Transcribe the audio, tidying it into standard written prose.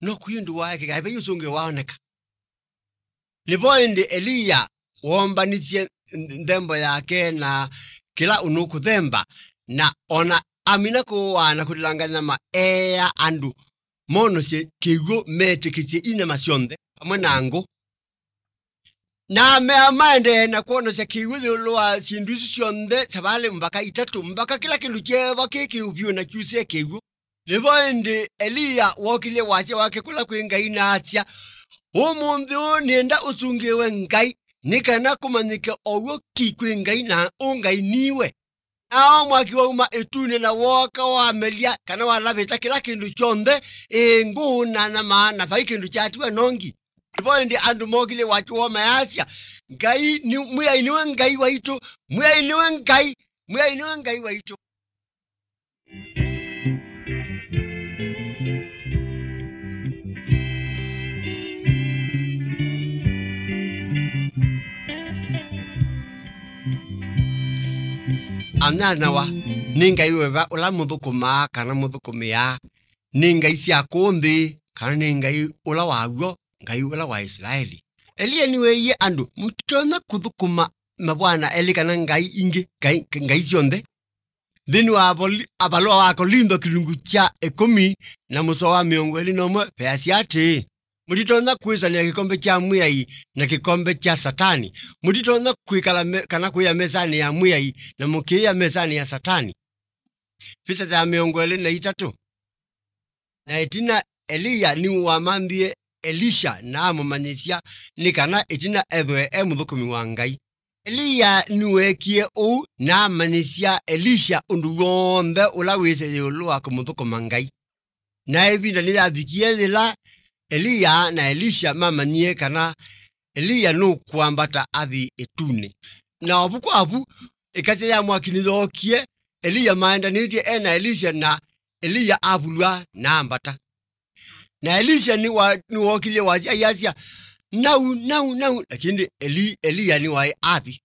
no kuyindu wake gaibe yusunge waoneka niboende Eliya wombanitie ndembo yake na kila unuku themba na ona amina ko wana kulangana ma ea andu mono se kigo mete kitie ina masionde amanango na me amande na kuona se kigo lo sindusi sionde tabale mbaka itatu mbaka kila kindu cheva kiki ubyo na chuse kigo niboende Eliya wokile wache wake kula kuingai na atia omundu nienda usungewe ngai nikana kumanika owo kikwengai na ongai niwe na mwaki wa uma etune na waka wa amelia kana walabeta kila kindu chonde nguna na maana fa kindu chatiwa nongi iboende andu mogile wacho wa mayasia ngai ni muya iniwe ngai waito muya iniwe ngai waito Ananawa ninga iweba ula mudukuma kana mudukumia ninga isia konde kana ninga ula wago ngai ula wa Israeli Eliya niwe ye andu mutona kudukuma mabwana elikana ngai inge ngai sionde dinu abalo wako lindo kilungu cha ekomi na muso wa miongo elinomo peasiate mutitona kuisania kikombe cha muyai na kikombe cha satani mutitona kuikala kana kuya mezani ya muyai na mukia mezani ya satani fisa za miongo eli na itatu na itina Eliya ni wamambie Elisha na mumanyisia nikana itina ewe emudhukumi wa ngai Eliya niwekie o na manyisia Elisha undugonde ulawise yolua kumudhukuma ngai na ebinda ni abikie la Eliya na Elisha mama nie kana Eliya no kuambata athi etune na obuko abu ekate ya mwakinithokie Eliya maenda nitie ena Elisha na Eliya abulwa na ambata na Elisha ni wokile wazi ayasia nau lakini Eliya ni wae athi